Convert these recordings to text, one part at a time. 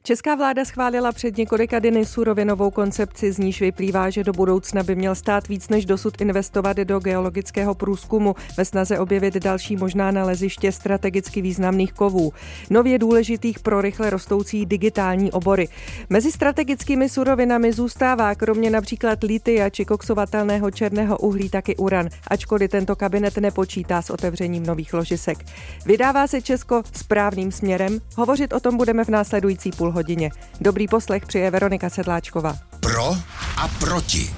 Česká vláda schválila před několika dny surovinovou koncepci, z níž vyplývá, že do budoucna by měl stát víc než dosud investovat do geologického průzkumu ve snaze objevit další možná naleziště strategicky významných kovů, nově důležitých pro rychle rostoucí digitální obory. Mezi strategickými surovinami zůstává kromě například litia či koksovatelného černého uhlí taky uran, ačkoliv tento kabinet nepočítá s otevřením nových ložisek. Vydává se Česko správným směrem? Hovořit o tom budeme v následující půlhodině. Dobrý poslech přeje Veronika Sedláčková. Pro a proti.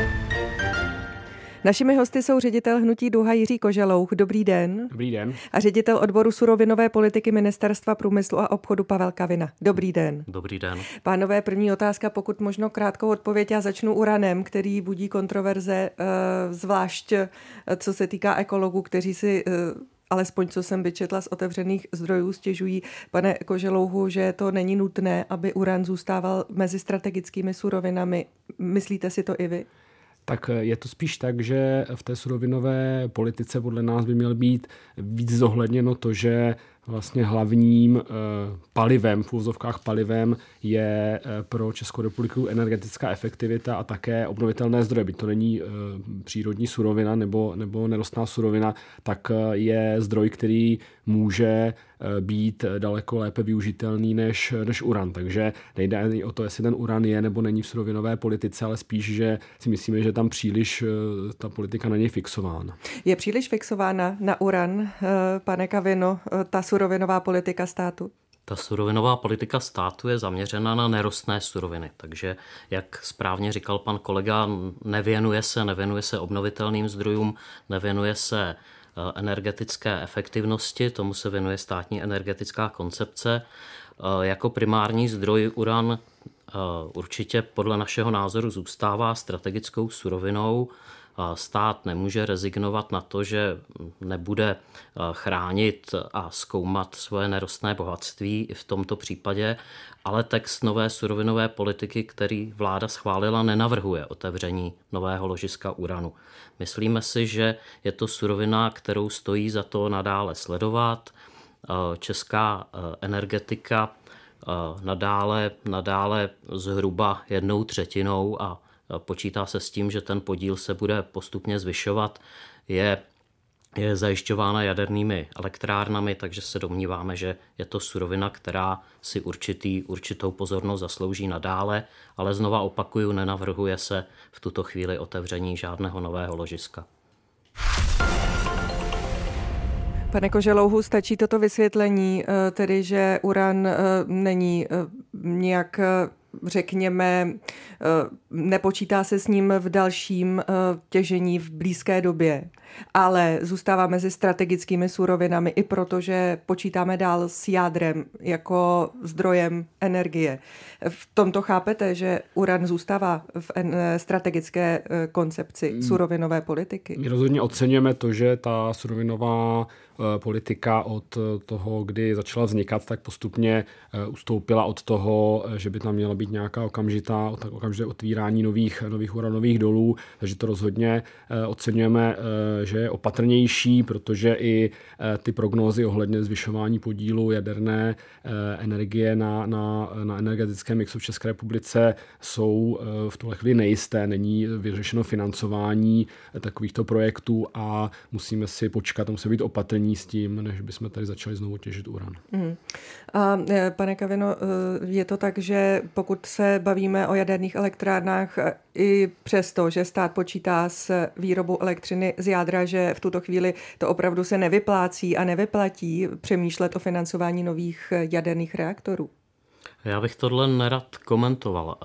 Našimi hosty jsou ředitel Hnutí Duha Jiří Koželouch. Dobrý den. Dobrý den. A ředitel odboru surovinové politiky Ministerstva průmyslu a obchodu Pavel Kavina. Dobrý den. Dobrý den. Pánové, první otázka, pokud možno krátkou odpověď. Já začnu uranem, který budí kontroverze, zvlášť co se týká ekologů, kteří si alespoň co jsem vyčetla z otevřených zdrojů, stěžují, pane Koželouchu, že to není nutné, aby uran zůstával mezi strategickými surovinami. Myslíte si to i vy? Tak je to spíš tak, že v té surovinové politice podle nás by měl být víc zohledněno to, že vlastně hlavním palivem, v úvozovkách palivem, je pro Českou republiku energetická efektivita a také obnovitelné zdroje. Byť to není přírodní surovina nebo nerostná surovina, tak je zdroj, který může být daleko lépe využitelný než uran. Takže nejde ani o to, jestli ten uran je nebo není v surovinové politice, ale spíš, že si myslíme, že tam příliš ta politika na něj fixována. Je příliš fixována na uran, pane Kavino, ta surovinová politika státu? Ta surovinová politika státu je zaměřena na nerostné suroviny, takže, jak správně říkal pan kolega, nevěnuje se obnovitelným zdrojům, nevěnuje se energetické efektivnosti, tomu se věnuje státní energetická koncepce. Jako primární zdroj uran určitě podle našeho názoru zůstává strategickou surovinou. Stát nemůže rezignovat na to, že nebude chránit a zkoumat svoje nerostné bohatství i v tomto případě, ale text nové surovinové politiky, který vláda schválila, nenavrhuje otevření nového ložiska uranu. Myslíme si, že je to surovina, kterou stojí za to nadále sledovat. Česká energetika nadále zhruba 1/3 a počítá se s tím, že ten podíl se bude postupně zvyšovat, je zajišťována jadernými elektrárnami, takže se domníváme, že je to surovina, která si určitou pozornost zaslouží nadále, ale znova opakuju, nenavrhuje se v tuto chvíli otevření žádného nového ložiska. Pane Koželouchu, stačí toto vysvětlení, tedy že uran není nějak, řekněme, nepočítá se s ním v dalším těžení v blízké době, ale zůstává mezi strategickými surovinami i proto, že počítáme dál s jádrem jako zdrojem energie. V tomto chápete, že uran zůstává v strategické koncepci surovinové politiky? My rozhodně oceňujeme to, že ta surovinová politika od toho, kdy začala vznikat, tak postupně ustoupila od toho, že by tam měla být nějaká okamžité otvírání nových uranových dolů, takže to rozhodně oceňujeme, že je opatrnější, protože i ty prognózy ohledně zvyšování podílu jaderné energie na energetickém mixu v České republice jsou v tuhle chvíli nejisté. Není vyřešeno financování takovýchto projektů a musíme si počkat, musíme být opatrní s tím, než bychom tady začali znovu těžit uran. A pane Kavino, je to tak, že pokud se bavíme o jaderných elektrárnách, i přesto, že stát počítá s výrobou elektřiny z jádra, že v tuto chvíli to opravdu se nevyplácí a nevyplatí přemýšlet o financování nových jaderných reaktorů? Já bych tohle nerad komentoval,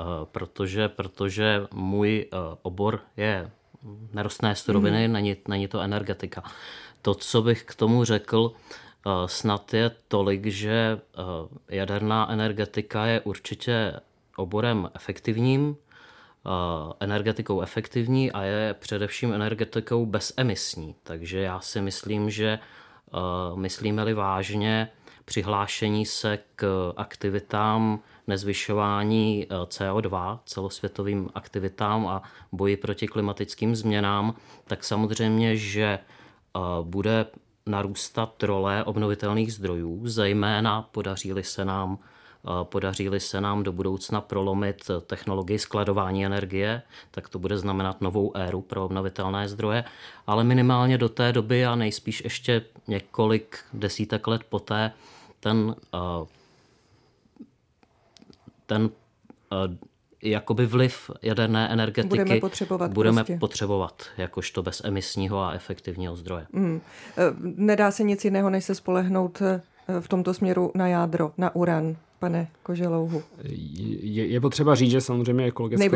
protože můj obor je nerostné suroviny, není to energetika. To, co bych k tomu řekl, snad je tolik, že jaderná energetika je určitě oborem efektivním, energetikou efektivní a je především energetikou bezemisní. Takže já si myslím, že myslíme-li vážně přihlášení se k aktivitám nezvyšování CO2, celosvětovým aktivitám a boji proti klimatickým změnám, tak samozřejmě, že bude narůstat role obnovitelných zdrojů, zejména podaří-li se nám Podaří-li se nám do budoucna prolomit technologii skladování energie, tak to bude znamenat novou éru pro obnovitelné zdroje, ale minimálně do té doby a nejspíš ještě několik desítek let poté ten jakoby vliv jaderné energetiky budeme potřebovat jakožto bezemisního a efektivního zdroje. Nedá se nic jiného, než se spolehnout v tomto směru na jádro, na uran, pane Koželouhu. Je potřeba říct, že samozřejmě ekologické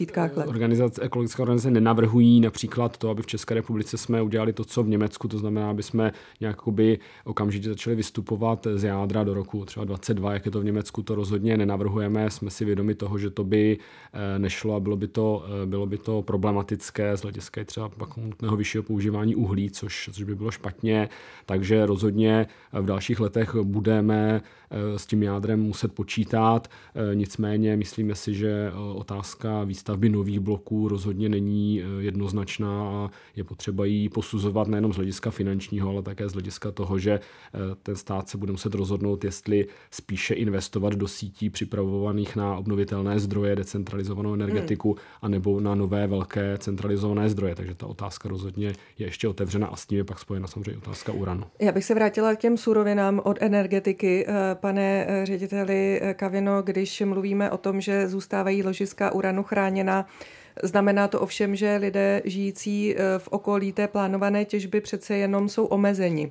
organizace nenavrhují například to, aby v České republice jsme udělali to, co v Německu, to znamená, aby jsme nějakoby okamžitě začali vystupovat z jádra do roku třeba 22, jak je to v Německu, to rozhodně nenavrhujeme. Jsme si vědomi toho, že to by nešlo a bylo by to problematické z hlediska třeba nutného vyššího používání uhlí, což by bylo špatně. Takže rozhodně v dalších letech budeme s tím jádrem muset počítat. Nicméně myslíme si, že otázka výstavby nových bloků rozhodně není jednoznačná a je potřeba ji posuzovat nejenom z hlediska finančního, ale také z hlediska toho, že ten stát se bude muset rozhodnout, jestli spíše investovat do sítí připravovaných na obnovitelné zdroje, decentralizovanou energetiku, anebo na nové velké centralizované zdroje. Takže ta otázka rozhodně je ještě otevřena a s tím je pak spojena samozřejmě otázka uranu. Já bych se vrátila k těm surovinám od energetiky. Pane řediteli Kavino, když mluvíme o tom, že zůstávají ložiska uranu chráněna, znamená to ovšem, že lidé žijící v okolí té plánované těžby přece jenom jsou omezeni.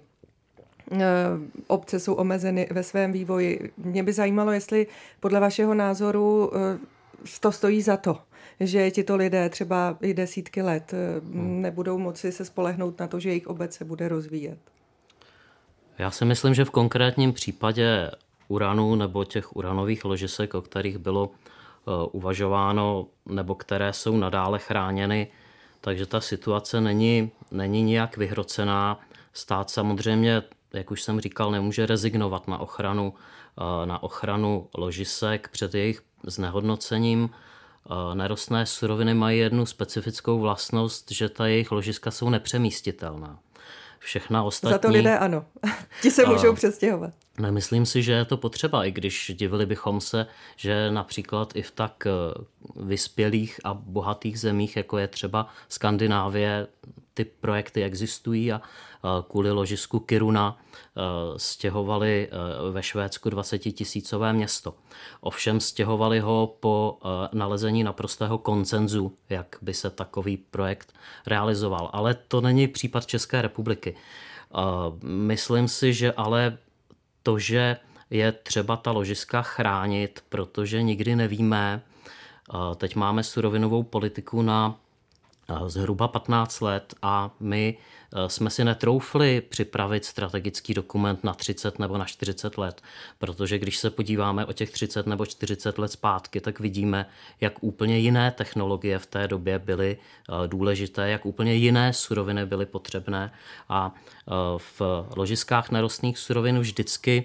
Obce jsou omezeny ve svém vývoji. Mě by zajímalo, jestli podle vašeho názoru to stojí za to, že tito lidé třeba i desítky let nebudou moci se spolehnout na to, že jejich obec se bude rozvíjet. Já si myslím, že v konkrétním případě uranu nebo těch uranových ložisek, o kterých bylo uvažováno nebo které jsou nadále chráněny, takže ta situace není nijak vyhrocená. Stát samozřejmě, jak už jsem říkal, nemůže rezignovat na ochranu ložisek před jejich znehodnocením. Nerostné suroviny mají jednu specifickou vlastnost, že ta jejich ložiska jsou nepřemístitelná. Všechna ostatní... Za to lidé ano. Ti se můžou přestěhovat. Nemyslím si, že je to potřeba, i když divili bychom se, že například i v tak vyspělých a bohatých zemích, jako je třeba Skandinávie, ty projekty existují a kvůli ložisku Kiruna stěhovali ve Švédsku 20 000 město. Ovšem stěhovali ho po nalezení naprostého konsenzu, jak by se takový projekt realizoval. Ale to není případ České republiky. Myslím si, že ale to, že je třeba ta ložiska chránit, protože nikdy nevíme. Teď máme surovinovou politiku na zhruba 15 let a my jsme si netroufli připravit strategický dokument na 30 nebo na 40 let, protože když se podíváme o těch 30 nebo 40 let zpátky, tak vidíme, jak úplně jiné technologie v té době byly důležité, jak úplně jiné suroviny byly potřebné a v ložiskách nerostných surovin vždycky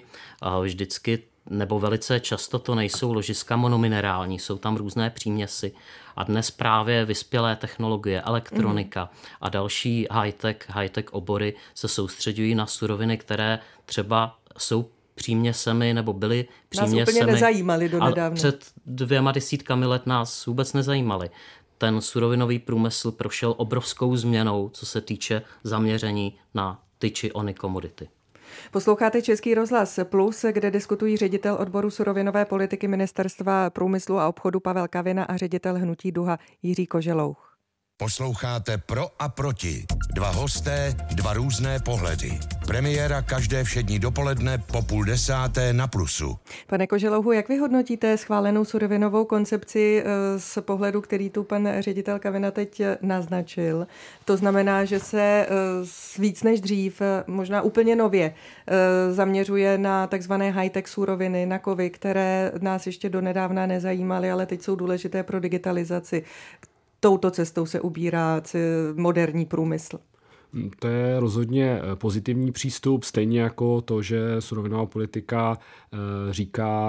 nebo velice často to nejsou ložiska monominerální, jsou tam různé příměsi. A dnes právě vyspělé technologie, elektronika a další high-tech obory se soustředují na suroviny, které třeba jsou příměsemi nebo byly příměsemi. Nás úplně nezajímaly donedávna. Před 20 let nás vůbec nezajímaly. Ten surovinový průmysl prošel obrovskou změnou, co se týče zaměření na ty či ony komodity. Posloucháte Český rozhlas Plus, kde diskutují ředitel odboru surovinové politiky Ministerstva průmyslu a obchodu Pavel Kavina a ředitel hnutí Duha Jiří Koželouch. Posloucháte Pro a proti. Dva hosté, dva různé pohledy. Premiéra každé všední dopoledne po 9:30 na Plusu. Pane Koželouhu, jak vy hodnotíte schválenou surovinovou koncepci z pohledu, který tu pan ředitel Kavina teď naznačil? To znamená, že se víc než dřív, možná úplně nově, zaměřuje na takzvané high-tech suroviny, na kovy, které nás ještě donedávna nezajímaly, ale teď jsou důležité pro digitalizaci. Touto cestou se ubírá moderní průmysl. To je rozhodně pozitivní přístup, stejně jako to, že surovinová politika říká,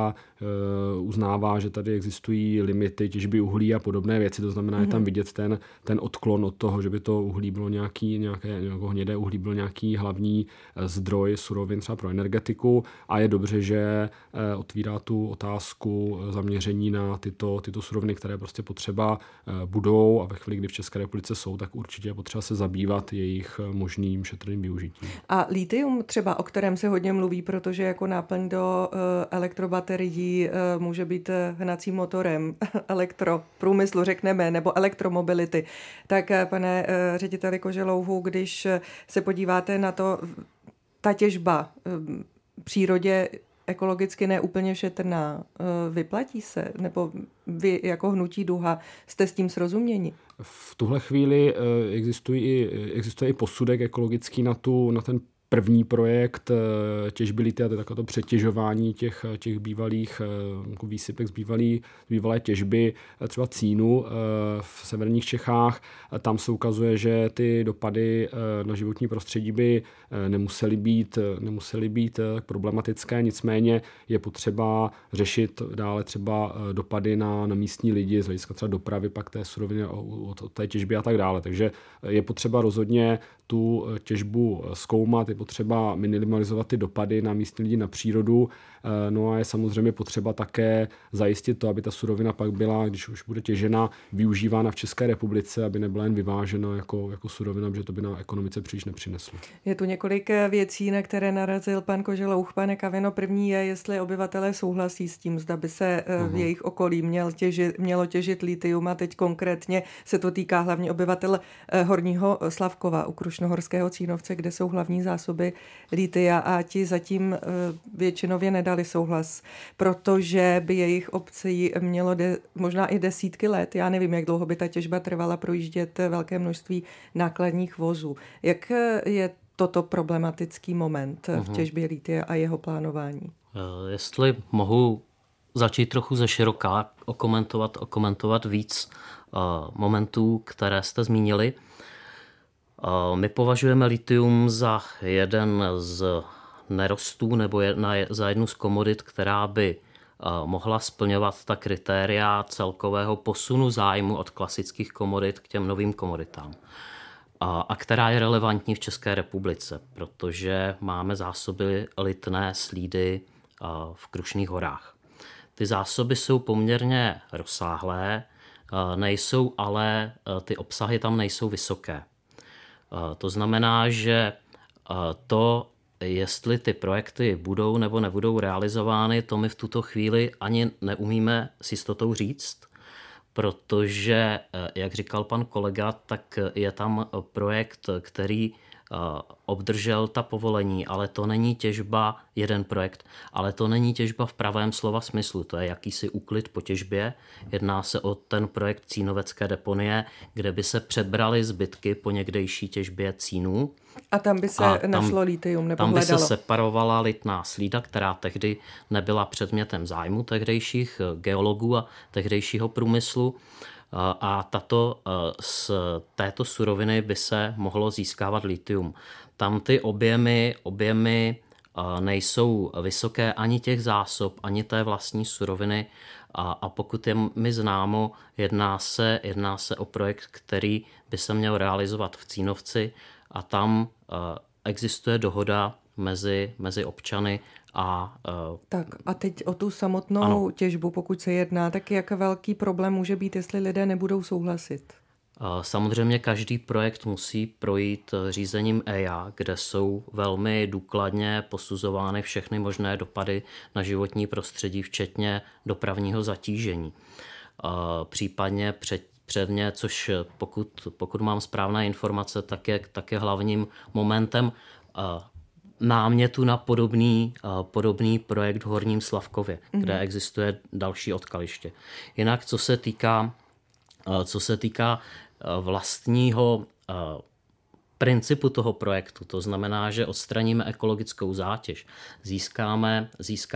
uznává, že tady existují limity těžby uhlí a podobné věci, to znamená, je tam vidět ten odklon od toho, že by to uhlí bylo nějaké hnědé uhlí byl nějaký hlavní zdroj surovin třeba pro energetiku a je dobře, že otvírá tu otázku zaměření na tyto suroviny, které prostě potřeba budou a ve chvíli, kdy v České republice jsou, tak určitě je potřeba se zabývat jejich možným šetrným využitím. A lithium třeba, o kterém se hodně mluví, protože jako náplň do elektrobaterií může být hnacím motorem elektroprůmyslu, řekneme, nebo elektromobility. Tak pane řediteli Koželouhu, když se podíváte na to, ta těžba v přírodě ekologicky neúplně šetrná, vyplatí se? Nebo vy jako hnutí Duha jste s tím srozuměni? V tuhle chvíli existuje i posudek ekologický na ten první projekt těžby lithia, to je takové to přetěžování těch bývalých výsypek z bývalé těžby, třeba cínu v severních Čechách. Tam se ukazuje, že ty dopady na životní prostředí by nemusely být tak problematické, nicméně je potřeba řešit dále třeba dopady na místní lidi, z hlediska třeba dopravy, pak té suroviny od té těžby a tak dále. Takže je potřeba rozhodně tu těžbu zkoumat, je potřeba minimalizovat ty dopady na místní lidi, na přírodu. No a je samozřejmě potřeba také zajistit to, aby ta surovina pak byla, když už bude těžena, využívána v České republice, aby nebyla jen vyvážena jako surovina, protože to by na ekonomice příliš nepřineslo. Je tu několik věcí, na které narazil pan Koželouch. Pane Kavino, první je, jestli obyvatelé souhlasí s tím, zda by se v jejich okolí mělo těžit lithium, a teď konkrétně se to týká hlavně obyvatel Horního Slavkova u Krušnohorského Cínovce, kde jsou hlavní zásoby lithia, a ti zatím většinově nedali souhlas, protože by jejich obcí mělo možná i desítky let. Já nevím, jak dlouho by ta těžba trvala, projíždět velké množství nákladních vozů. Jak je toto problematický moment v těžbě lithia a jeho plánování? Jestli mohu začít trochu ze široka, okomentovat víc momentů, které jste zmínili. My považujeme lithium za jeden z nerostů nebo za jednu z komodit, která by mohla splňovat ta kritéria celkového posunu zájmu od klasických komodit k těm novým komoditám. A která je relevantní v České republice, protože máme zásoby lithné slídy v Krušných horách. Ty zásoby jsou poměrně rozsáhlé, nejsou ale ty obsahy tam nejsou vysoké. To znamená, že to, jestli ty projekty budou nebo nebudou realizovány, to my v tuto chvíli ani neumíme s jistotou říct, protože, jak říkal pan kolega, tak je tam projekt, který obdržel ta povolení, ale to není těžba, jeden projekt, ale to není těžba v pravém slova smyslu. To je jakýsi úklid po těžbě. Jedná se o ten projekt Cínovecké deponie, kde by se přebraly zbytky po někdejší těžbě cínů. A tam by se našlo lithium nebo tam by hledalo. se separovala lithná slída, která tehdy nebyla předmětem zájmu tehdejších geologů a tehdejšího průmyslu. A z této suroviny by se mohlo získávat lithium. Tam ty objemy nejsou vysoké ani těch zásob, ani té vlastní suroviny a pokud je mi známo, jedná se o projekt, který by se měl realizovat v Cínovci a tam existuje dohoda mezi občany Tak a teď o tu samotnou těžbu, pokud se jedná, tak jak velký problém může být, jestli lidé nebudou souhlasit? Samozřejmě každý projekt musí projít řízením EIA, kde jsou velmi důkladně posuzovány všechny možné dopady na životní prostředí, včetně dopravního zatížení. Případně předně, což pokud mám správné informace, tak je hlavním momentem námětu na podobný projekt v Horním Slavkově, kde existuje další odkaliště. Jinak, co se týká vlastního principu toho projektu. To znamená, že odstraníme ekologickou zátěž, získáme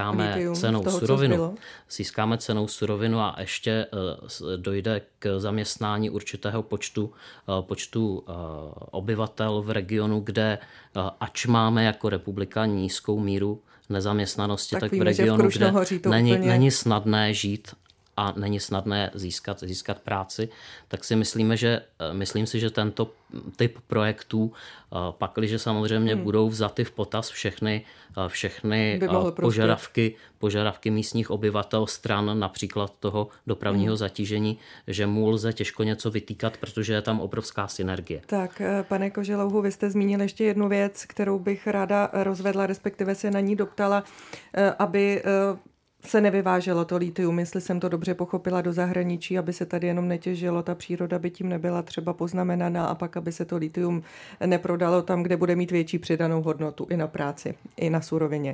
cenou surovinu a ještě dojde k zaměstnání určitého počtu obyvatel v regionu, kde ač máme jako republika nízkou míru nezaměstnanosti, tak v regionu, kde není snadné žít a není snadné získat práci, tak si myslím si, že tento typ projektů, pakliže samozřejmě budou vzaty v potaz všechny požadavky místních obyvatel stran, například toho dopravního zatížení, že mu lze těžko něco vytýkat, protože je tam obrovská synergie. Tak, pane Koželouhu, vy jste zmínil ještě jednu věc, kterou bych ráda rozvedla, respektive se na ní doptala, aby se nevyváželo to litium, jestli jsem to dobře pochopila, do zahraničí, aby se tady jenom netěžilo, ta příroda by tím nebyla třeba poznamenaná a pak, aby se to litium neprodalo tam, kde bude mít větší přidanou hodnotu i na práci, i na surovině.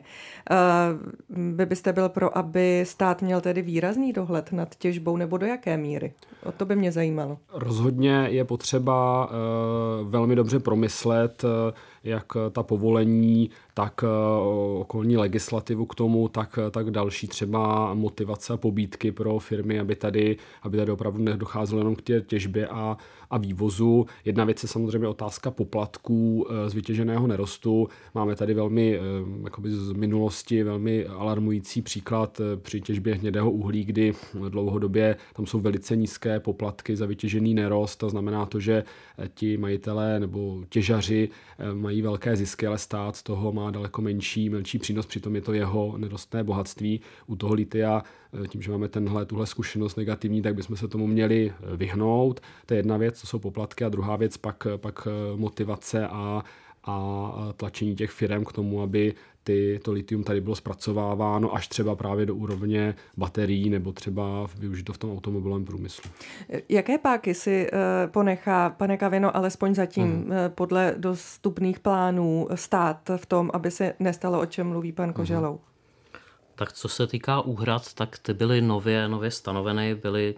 Vy byste byl pro, aby stát měl tedy výrazný dohled nad těžbou, nebo do jaké míry? O to by mě zajímalo. Rozhodně je potřeba velmi dobře promyslet, jak ta povolení, tak okolní legislativu k tomu, tak další třeba motivace a pobídky pro firmy, aby tady opravdu nedocházelo jenom k té těžbě a vývozu. Jedna věc je samozřejmě otázka poplatků z vytěženého nerostu. Máme tady velmi z minulosti velmi alarmující příklad při těžbě hnědého uhlí, kdy dlouhodobě tam jsou velice nízké poplatky za vytěžený nerost. To znamená to, že ti majitelé nebo těžaři mají velké zisky, ale stát z toho má daleko menší přínos, přitom je to jeho nerostné bohatství. U toho litia, tím, že máme tuhle zkušenost negativní, tak bychom se tomu měli vyhnout. To je jedna věc, to jsou poplatky, a druhá věc pak motivace a tlačení těch firem k tomu, aby to litium tady bylo zpracováváno až třeba právě do úrovně baterií nebo třeba využito v tom automobilovém průmyslu. Jaké páky si ponechá, pane Kavino, alespoň zatím podle dostupných plánů stát v tom, aby se nestalo, o čem mluví pan Koželouh? Tak co se týká úhrad, tak ty byly nově stanoveny,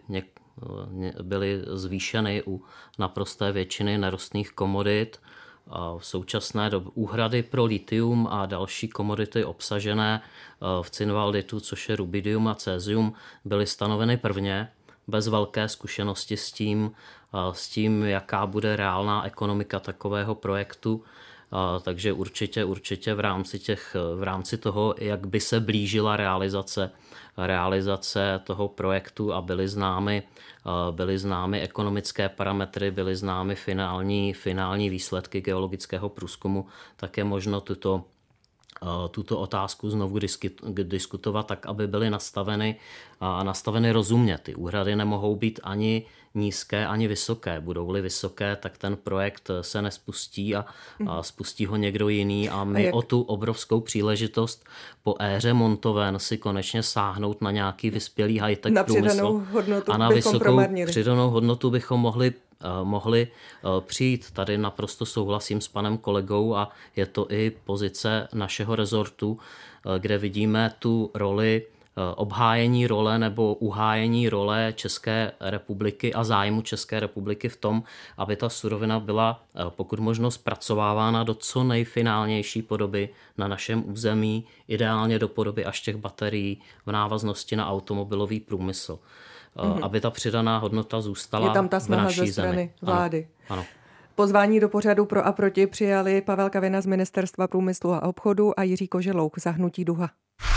byly zvýšeny u naprosté většiny nerostných komodit. V současné době úhrady pro litium a další komodity obsažené v cinvalditu, což je rubidium a césium, byly stanoveny prvně, bez velké zkušenosti s tím, jaká bude reálná ekonomika takového projektu. Takže určitě v rámci toho, jak by se blížila realizace toho projektu a byly známy ekonomické parametry, byly známy finální výsledky geologického průzkumu, tak je možno tuto otázku znovu diskutovat tak, aby byly nastaveny rozumně. Ty úhrady nemohou být ani nízké, ani vysoké. Budou-li vysoké, tak ten projekt se nespustí a spustí ho někdo jiný a my o tu obrovskou příležitost po éře montoven si konečně sáhnout na nějaký vyspělý high-tech průmysl a na vysokou přidanou hodnotu bychom mohli přijít. Tady naprosto souhlasím s panem kolegou a je to i pozice našeho rezortu, kde vidíme tu roli obhájení role nebo uhájení role České republiky a zájmu České republiky v tom, aby ta surovina byla pokud možno zpracovávána do co nejfinálnější podoby na našem území, ideálně do podoby až těch baterií v návaznosti na automobilový průmysl. Aby ta přidaná hodnota zůstala v naší zemi. Je tam ta snaha ze strany vlády. Ano. Pozvání do pořadu Pro a proti přijali Pavel Kavina z Ministerstva průmyslu a obchodu a Jiří Koželouh za hnutí Duha.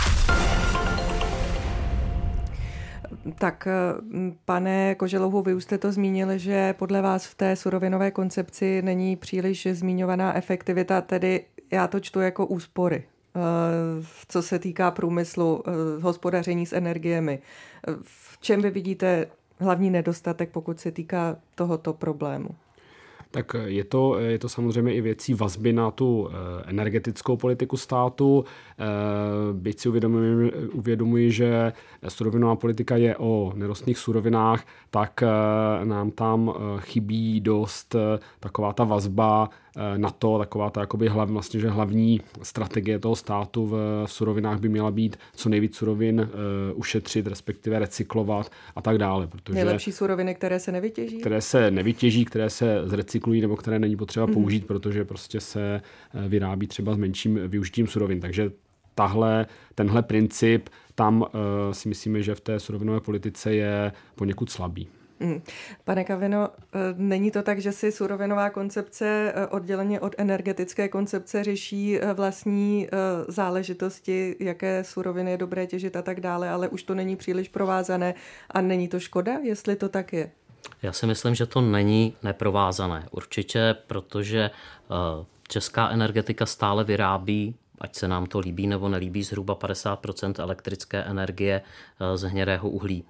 Tak, pane Koželouhu, vy už jste to zmínili, že podle vás v té surovinové koncepci není příliš zmiňovaná efektivita, tedy já to čtu jako úspory, co se týká průmyslu, hospodaření s energiemi. V čem vy vidíte hlavní nedostatek, pokud se týká tohoto problému? Tak je to samozřejmě i věcí vazby na tu energetickou politiku státu. Byť si uvědomuji, že surovinová politika je o nerostných surovinách, tak nám tam chybí dost taková ta vazba na to, taková ta jakoby vlastně, že hlavní strategie toho státu v surovinách by měla být co nejvíc surovin ušetřit, respektive recyklovat a tak dále. Protože nejlepší suroviny, které se nevytěží? Které se nevytěží, které se zrecyklují nebo které není potřeba použít, protože prostě se vyrábí třeba s menším využitím surovin. Takže tenhle princip tam si myslíme, že v té surovinové politice je poněkud slabý. Pane Kavino, není to tak, že si surovinová koncepce odděleně od energetické koncepce řeší vlastní záležitosti, jaké suroviny je dobré těžit a tak dále, ale už to není příliš provázané a není to škoda, jestli to tak je? Já si myslím, že to není neprovázané. Určitě, protože česká energetika stále vyrábí, ať se nám to líbí nebo nelíbí, zhruba 50% elektrické energie z hnědého uhlí.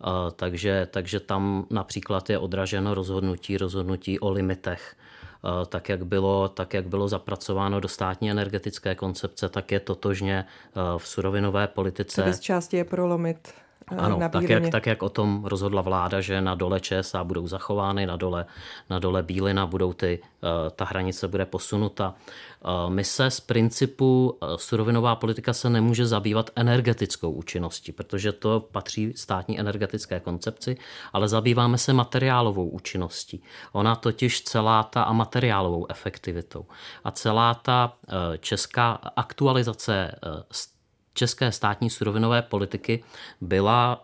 Takže tam například je odraženo rozhodnutí o limitech. Tak jak bylo zapracováno do státní energetické koncepce, tak je totožně v surovinové politice. Co z části je prolomit. Ano, tak jak o tom rozhodla vláda, že na dole ČSA budou zachovány, na dole Bílina ta hranice bude posunuta. My se z principu surovinová politika se nemůže zabývat energetickou účinností, protože to patří státní energetické koncepci, ale zabýváme se materiálovou účinností. Ona totiž a materiálovou efektivitou. A celá ta česká aktualizace české státní surovinové politiky byla,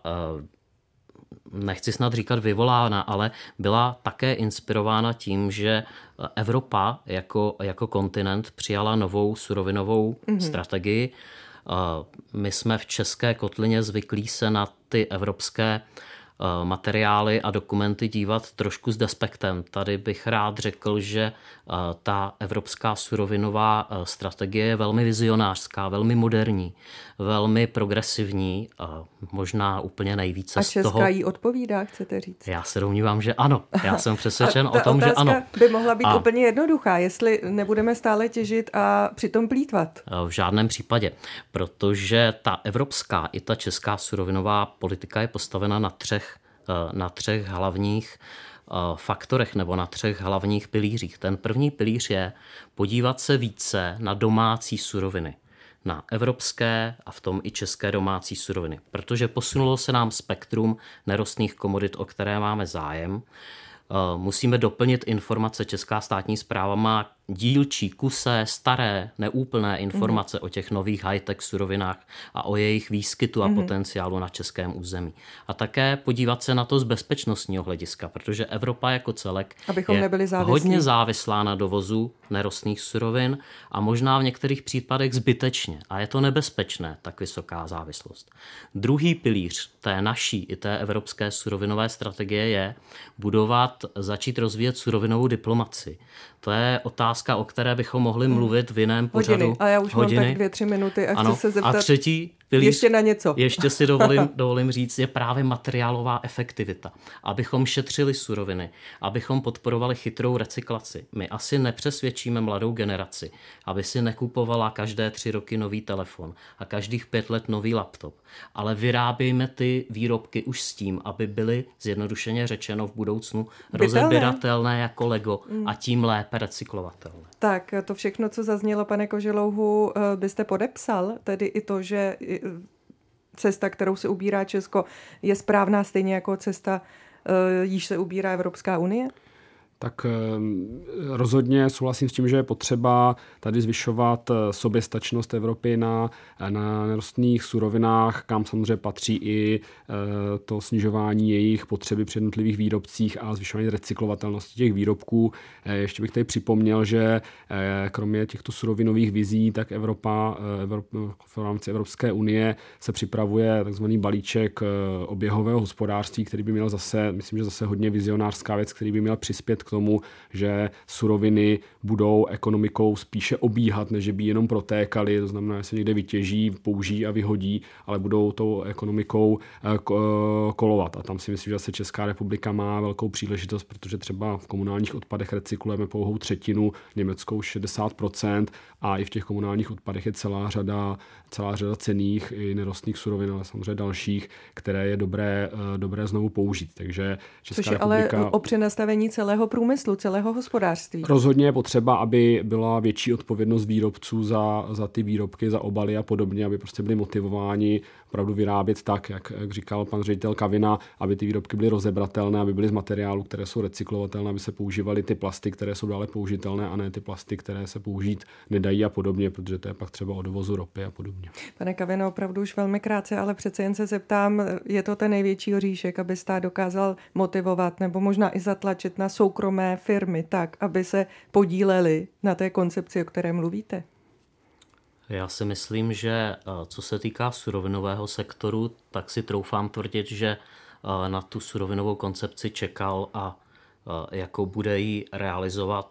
nechci snad říkat vyvolána, ale byla také inspirována tím, že Evropa jako kontinent přijala novou surovinovou strategii. My jsme v české kotlině zvyklí se na ty evropské materiály a dokumenty dívat trošku s despektem. Tady bych rád řekl, že ta evropská surovinová strategie je velmi vizionářská, velmi moderní, velmi progresivní, možná úplně nejvíce z toho. A Česká jí odpovídá, chcete říct? Já se domnívám, že ano. Já jsem přesvědčen o tom, že ano. Ta otázka by mohla být úplně jednoduchá, jestli nebudeme stále těžit a přitom plýtvat. V žádném případě, protože ta evropská i ta česká surovinová politika je postavena na třech hlavních faktorech nebo na třech hlavních pilířích. Ten první pilíř je podívat se více na domácí suroviny, na evropské a v tom i české domácí suroviny, protože posunulo se nám spektrum nerostných komodit, o které máme zájem. Musíme doplnit informace. Česká státní správa má dílčí, kusé, staré, neúplné informace o těch nových high-tech surovinách a o jejich výskytu a potenciálu na českém území. A také podívat se na to z bezpečnostního hlediska, protože Evropa jako celek je hodně závislá na dovozu nerostných surovin a možná v některých případech zbytečně. A je to nebezpečné, tak vysoká závislost. Druhý pilíř té naší i té evropské surovinové strategie je začít rozvíjet surovinovou diplomacii. To je otázka, o které bychom mohli mluvit v jiném pořadu. A já už mám tak 2-3 minuty a chci se zeptat. A třetí pilíř, ještě na něco. Ještě si dovolím říct, je právě materiálová efektivita. Abychom šetřili suroviny, abychom podporovali chytrou recyklaci. My asi nepřesvědčíme mladou generaci, aby si nekupovala každé 3 roky nový telefon a každých 5 let nový laptop. Ale vyrábějme ty výrobky už s tím, aby byly zjednodušeně řečeno v budoucnu rozebíratelné jako Lego a tím lépe recyklovatelné. Tak to všechno, co zaznělo, pane Koželouhu, byste podepsal? Tedy i to, že cesta, kterou se ubírá Česko, je správná stejně jako cesta, jíž se ubírá Evropská unie? Tak rozhodně souhlasím s tím, že je potřeba tady zvyšovat soběstačnost Evropy na nerostných surovinách, kam samozřejmě patří i to snižování jejich potřeby při jednotlivých výrobcích a zvyšování recyklovatelnosti těch výrobků. Ještě bych tady připomněl, že kromě těchto surovinových vizí, tak Evropa v rámci Evropské unie se připravuje takzvaný balíček oběhového hospodářství, který by měl myslím, že zase hodně vizionářská věc, který by měl přispět k tomu, že suroviny budou ekonomikou spíše obíhat, než by jenom protékaly, to znamená, že se někde vytěží, použijí a vyhodí, ale budou tou ekonomikou kolovat. A tam si myslím, že zase Česká republika má velkou příležitost, protože třeba v komunálních odpadech recyklujeme pouhou 1/3, Německou 60% a i v těch komunálních odpadech je celá řada cenných i nerostných surovin, ale samozřejmě dalších, které je dobré znovu použít. Takže Česká republika... ale o přenastavení celého průmyslu, celého hospodářství. Rozhodně je potřeba, aby byla větší odpovědnost výrobců za ty výrobky, za obaly a podobně, aby prostě byli motivováni opravdu vyrábět tak, jak říkal pan ředitel Kavina, aby ty výrobky byly rozebratelné, aby byly z materiálů, které jsou recyklovatelné, aby se používaly ty plasty, které jsou dále použitelné, a ne ty plasty, které se použít nedají a podobně, protože to je pak třeba o dovozu ropy a podobně. Pane Kavino, opravdu už velmi krátce, ale přece jen se zeptám, je to ten největší oříšek, aby stát dokázal motivovat nebo možná i zatlačit na soukromé firmy tak, aby se podíleli na té koncepci, o které mluvíte? Já si myslím, že co se týká surovinového sektoru, tak si troufám tvrdit, že na tu surovinovou koncepci čekal a jako bude ji realizovat.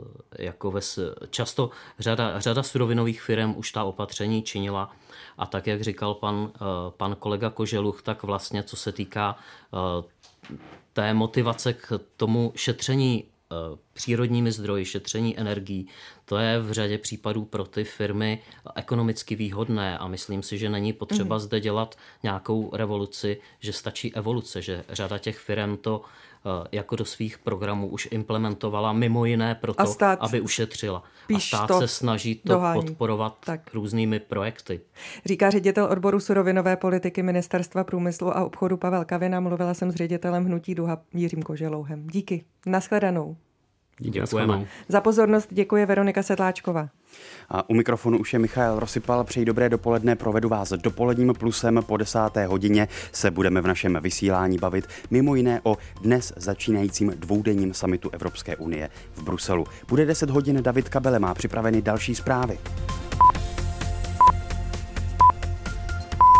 Často řada surovinových firm už ta opatření činila a tak, jak říkal pan kolega Koželuch, tak vlastně co se týká té motivace k tomu šetření přírodními zdroji, šetření energií, to je v řadě případů pro ty firmy ekonomicky výhodné a myslím si, že není potřeba zde dělat nějakou revoluci, že stačí evoluce, že řada těch firm to jako do svých programů už implementovala mimo jiné proto, aby ušetřila. A stát se snaží to podporovat různými projekty. Říká ředitel odboru surovinové politiky Ministerstva průmyslu a obchodu Pavel Kavina. Mluvila jsem s ředitelem Hnutí Duha Jiřím Koželouhem. Díky. Nashledanou. Děkujeme. Za pozornost děkuje Veronika Sedláčková. A u mikrofonu už je Michal Rosypal. Přeji dobré dopoledne, provedu vás dopoledním plusem. Po 10. hodině se budeme v našem vysílání bavit mimo jiné o dnes začínajícím dvoudenním summitu Evropské unie v Bruselu. Bude 10 hodin, David Kabele má připraveny další zprávy.